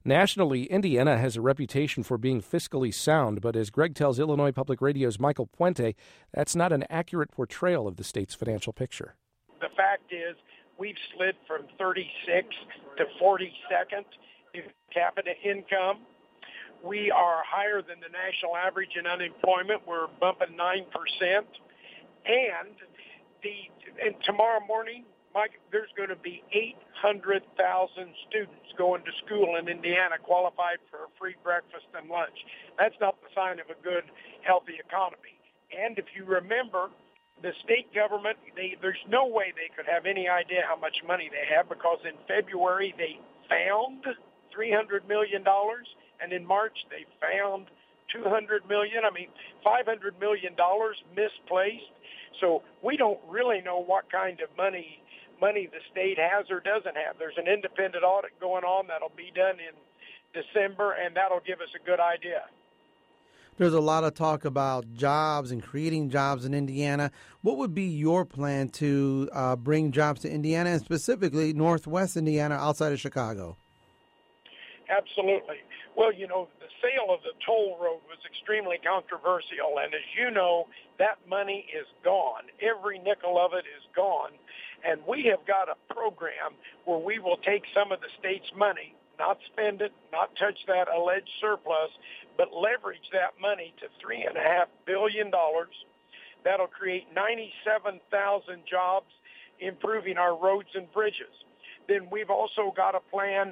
Nationally, Indiana has a reputation for being fiscally sound, but as Greg tells Illinois Public Radio's Michael Puente, that's not an accurate portrayal of the state's financial picture. The fact is, we've slid from 36th to 42nd in capita income. We are higher than the national average in unemployment. We're bumping 9%. And tomorrow morning, Mike, there's going to be 800,000 students going to school in Indiana qualified for a free breakfast and lunch. That's not the sign of a good, healthy economy. And if you remember, the state government, there's no way they could have any idea how much money they have, because in February they found $300 million, and in March they found $200 million. $500 million misplaced. So we don't really know what kind of money the state has or doesn't have. There's an independent audit going on that'll be done in December, and that'll give us a good idea. There's a lot of talk about jobs and creating jobs in Indiana. What would be your plan to bring jobs to Indiana, and specifically Northwest Indiana outside of Chicago? Absolutely. Well, the sale of the toll road was extremely controversial, and as you know, that money is gone. Every nickel of it is gone, and we have got a program where we will take some of the state's money, not spend it, not touch that alleged surplus, but leverage that money to $3.5 billion. That'll create 97,000 jobs, improving our roads and bridges. Then we've also got a plan.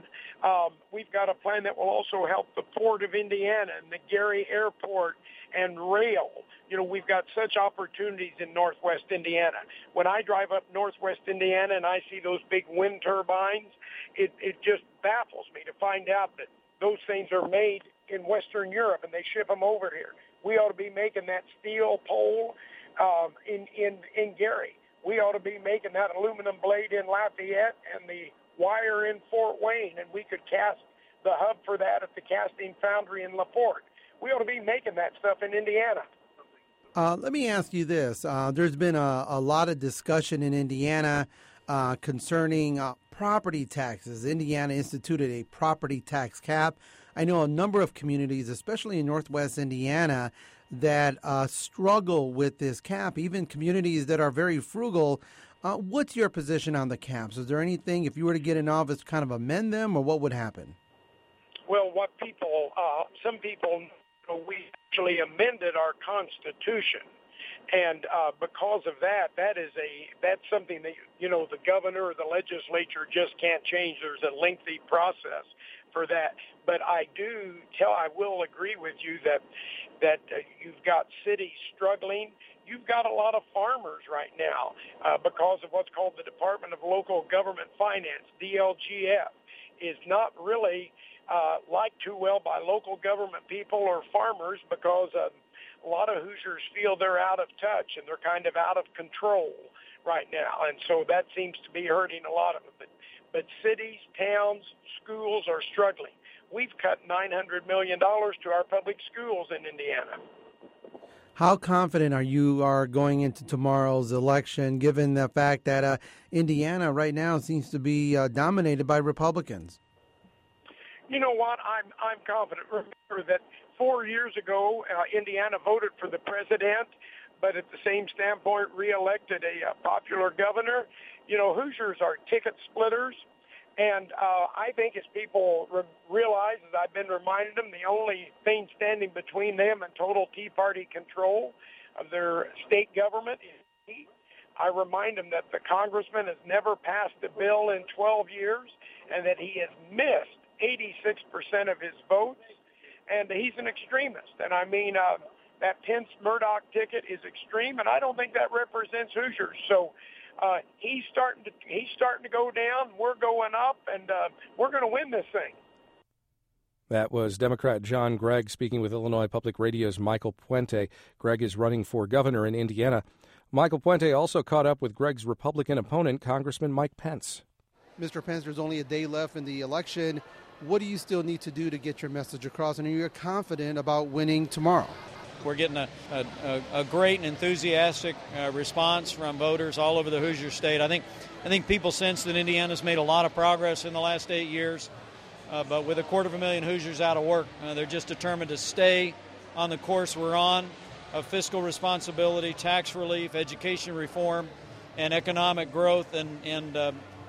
That will also help the Port of Indiana and the Gary Airport and rail. We've got such opportunities in Northwest Indiana. When I drive up Northwest Indiana and I see those big wind turbines, it just baffles me to find out that those things are made in Western Europe and they ship them over here. We ought to be making that steel pole in Gary. We ought to be making that aluminum blade in Lafayette and the wire in Fort Wayne, and we could cast the hub for that at the casting foundry in LaPorte. We ought to be making that stuff in Indiana. Let me ask you this. There's been a lot of discussion in Indiana concerning property taxes. Indiana instituted a property tax cap. I know a number of communities, especially in Northwest Indiana, that struggle with this cap, even communities that are very frugal. What's your position on the caps? Is there anything, if you were to get in office, kind of amend them, or what would happen? Well, some people, we actually amended our Constitution. And because of that, that's something that, the governor or the legislature just can't change. There's a lengthy process for that. But I will agree with you that you've got cities struggling. You've got a lot of farmers right now because of what's called the Department of Local Government Finance, DLGF, is not really liked too well by local government people or farmers because a lot of Hoosiers feel they're out of touch and they're kind of out of control right now. And so that seems to be hurting a lot of them. But cities, towns, schools are struggling. We've cut $900 million to our public schools in Indiana. How confident are you going into tomorrow's election, given the fact that Indiana right now seems to be dominated by Republicans? You know what? I'm confident. Remember that 4 years ago, Indiana voted for the president, but at the same standpoint, reelected a popular governor. Hoosiers are ticket splitters. And I think as people realize, as I've been reminding them, the only thing standing between them and total Tea Party control of their state government is heat. I remind them that the congressman has never passed a bill in 12 years and that he has missed 86% of his votes, and he's an extremist. And that Pence-Murdoch ticket is extreme, and I don't think that represents Hoosiers. So he's starting to go down. We're going up, and we're going to win this thing. That was Democrat John Gregg speaking with Illinois Public Radio's Michael Puente. Gregg is running for governor in Indiana. Michael Puente also caught up with Gregg's Republican opponent, Congressman Mike Pence. Mr. Pence, there's only a day left in the election. What do you still need to do to get your message across? And are you confident about winning tomorrow? We're getting a great and enthusiastic response from voters all over the Hoosier State. I think people sense that Indiana's made a lot of progress in the last 8 years. but with 250,000 Hoosiers out of work, they're just determined to stay on the course we're on of fiscal responsibility, tax relief, education reform, and economic growth. And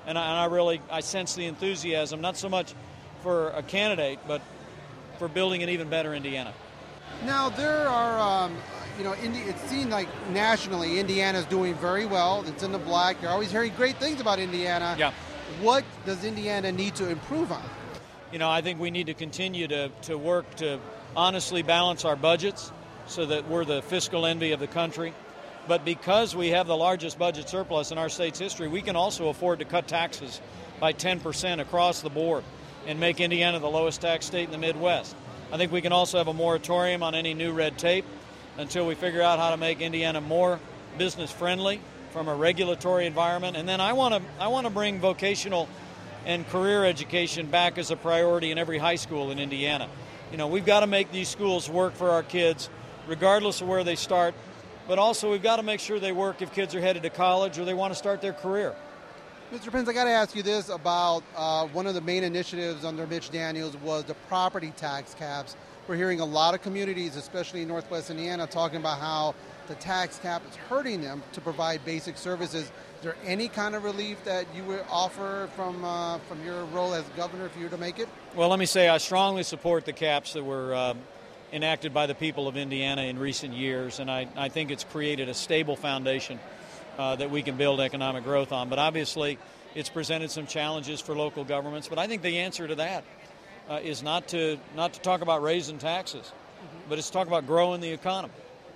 I sense the enthusiasm, not so much for a candidate, but for building an even better Indiana. Now, there are, it seems like nationally Indiana's doing very well. It's in the black. You're always hearing great things about Indiana. Yeah. What does Indiana need to improve on? I think we need to continue to work to honestly balance our budgets so that we're the fiscal envy of the country. But because we have the largest budget surplus in our state's history, we can also afford to cut taxes by 10% across the board and make Indiana the lowest tax state in the Midwest. I think we can also have a moratorium on any new red tape until we figure out how to make Indiana more business-friendly from a regulatory environment. And then I want to bring vocational and career education back as a priority in every high school in Indiana. We've got to make these schools work for our kids, regardless of where they start, but also we've got to make sure they work if kids are headed to college or they want to start their career. Mr. Pence, I got to ask you this about one of the main initiatives under Mitch Daniels was the property tax caps. We're hearing a lot of communities, especially in Northwest Indiana, talking about how the tax cap is hurting them to provide basic services. Is there any kind of relief that you would offer from your role as governor if you were to make it? Well, let me say I strongly support the caps that were enacted by the people of Indiana in recent years, and I think it's created a stable foundation that we can build economic growth on. But obviously, it's presented some challenges for local governments. But I think the answer to that is not to talk about raising taxes, but it's to talk about growing the economy.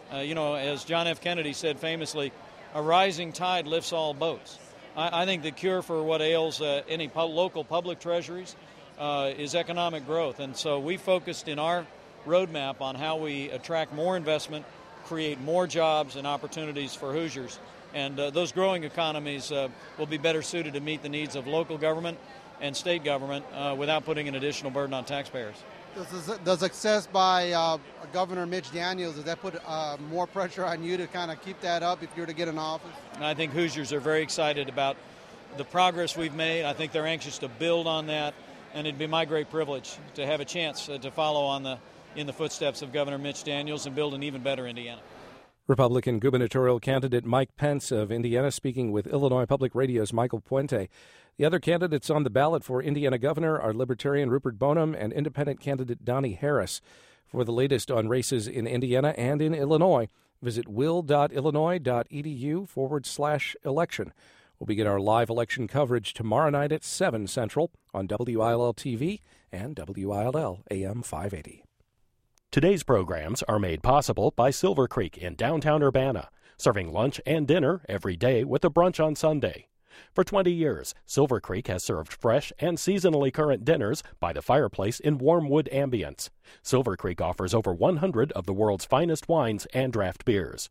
As John F. Kennedy said famously, a rising tide lifts all boats. I think the cure for what ails any local public treasuries is economic growth. And so we focused in our roadmap on how we attract more investment, create more jobs and opportunities for Hoosiers. And those growing economies will be better suited to meet the needs of local government and state government without putting an additional burden on taxpayers. Does success by Governor Mitch Daniels, does that put more pressure on you to kind of keep that up if you were to get in office? I think Hoosiers are very excited about the progress we've made. I think they're anxious to build on that, and it'd be my great privilege to have a chance to follow in the footsteps of Governor Mitch Daniels and build an even better Indiana. Republican gubernatorial candidate Mike Pence of Indiana speaking with Illinois Public Radio's Michael Puente. The other candidates on the ballot for Indiana governor are Libertarian Rupert Boneham and Independent candidate Donnie Harris. For the latest on races in Indiana and in Illinois, visit will.illinois.edu/election. We'll begin our live election coverage tomorrow night at 7 Central on WILL TV and WILL AM 580. Today's programs are made possible by Silver Creek in downtown Urbana, serving lunch and dinner every day with a brunch on Sunday. For 20 years, Silver Creek has served fresh and seasonally current dinners by the fireplace in warm wood ambience. Silver Creek offers over 100 of the world's finest wines and draft beers.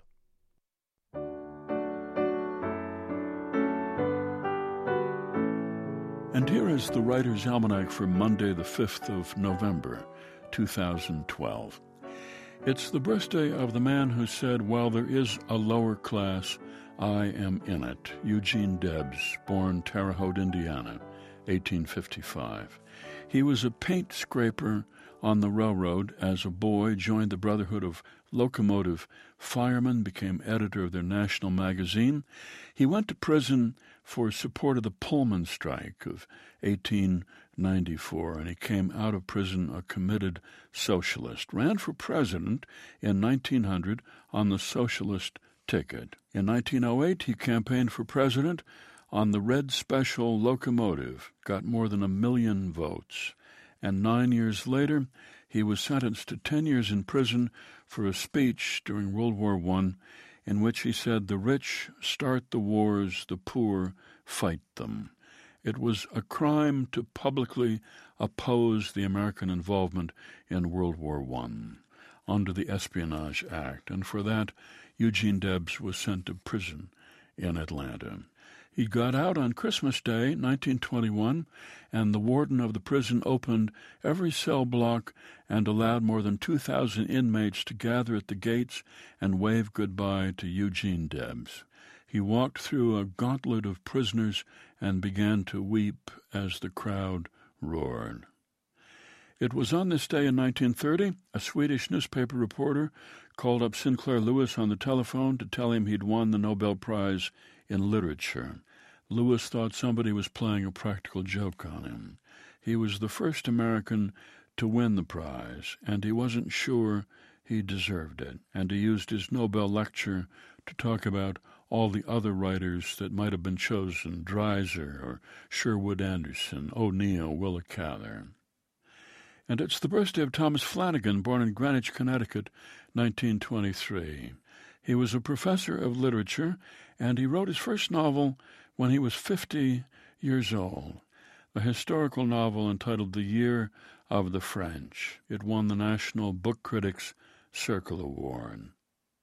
And here is the Writer's Almanac for Monday, the 5th of November, 2012. It's the birthday of the man who said, "While there is a lower class, I am in it." Eugene Debs, born Terre Haute, Indiana, 1855. He was a paint scraper on the railroad. As a boy, joined the Brotherhood of Locomotive Firemen, became editor of their national magazine. He went to prison for support of the Pullman strike of 1894, and he came out of prison a committed socialist. Ran for president in 1900 on the socialist ticket. In 1908, he campaigned for president on the Red Special locomotive, got more than 1 million votes. And 9 years later, he was sentenced to 10 years in prison for a speech during World War I in which he said, "The rich start the wars, the poor fight them." It was a crime to publicly oppose the American involvement in World War I under the Espionage Act, and for that, Eugene Debs was sent to prison in Atlanta. He got out on Christmas Day, 1921, and the warden of the prison opened every cell block and allowed more than 2,000 inmates to gather at the gates and wave goodbye to Eugene Debs. He walked through a gauntlet of prisoners and began to weep as the crowd roared. It was on this day in 1930, a Swedish newspaper reporter called up Sinclair Lewis on the telephone to tell him he'd won the Nobel Prize in Literature. Lewis thought somebody was playing a practical joke on him. He was the first American to win the prize, and he wasn't sure he deserved it. And he used his Nobel lecture to talk about all the other writers that might have been chosen, Dreiser or Sherwood Anderson, O'Neill, Willa Cather. And it's the birthday of Thomas Flanagan, born in Greenwich, Connecticut, 1923. He was a professor of literature, and he wrote his first novel when he was 50 years old, a historical novel entitled The Year of the French. It won the National Book Critics Circle Award.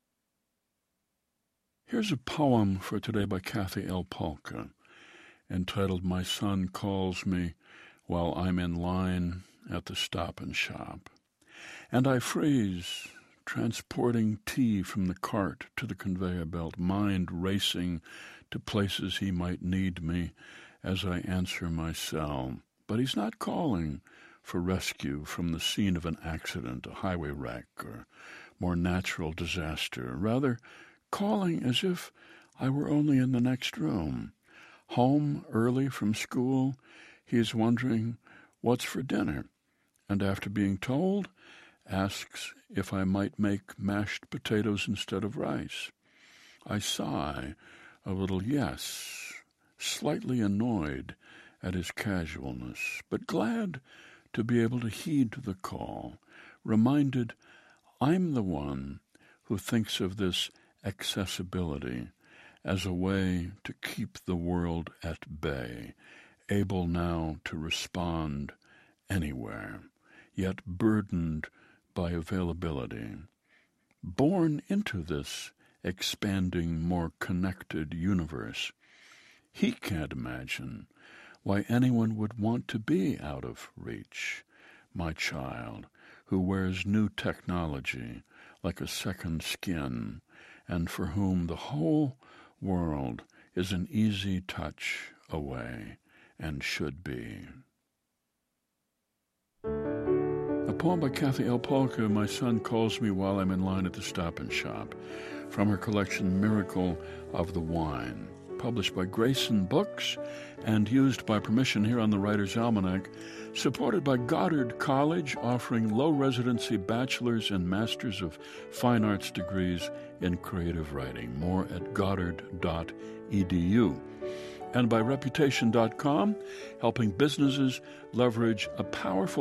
Here's a poem for today by Kathy L. Polka, entitled My Son Calls Me While I'm in Line at the Stop and Shop. And I freeze, transporting tea from the cart to the conveyor belt, mind racing to places he might need me as I answer my cell. But he's not calling for rescue from the scene of an accident, a highway wreck, or more natural disaster, rather calling as if I were only in the next room. Home early from school, he is wondering what's for dinner, and after being told, asks if I might make mashed potatoes instead of rice. I sigh a little yes, slightly annoyed at his casualness, but glad to be able to heed the call, reminded I'm the one who thinks of this accessibility as a way to keep the world at bay, able now to respond anywhere, yet burdened by availability. Born into this expanding, more connected universe, he can't imagine why anyone would want to be out of reach. My child, who wears new technology like a second skin, and for whom the whole world is an easy touch away and should be. A poem by Kathy L. Polka, My Son Calls Me While I'm in Line at the Stop and Shop, from her collection Miracle of the Wine, published by Grayson Books and used by permission here on the Writer's Almanac, supported by Goddard College, offering low-residency bachelor's and master's of fine arts degrees in creative writing. More at goddard.edu. And by Reputation.com, helping businesses leverage a powerful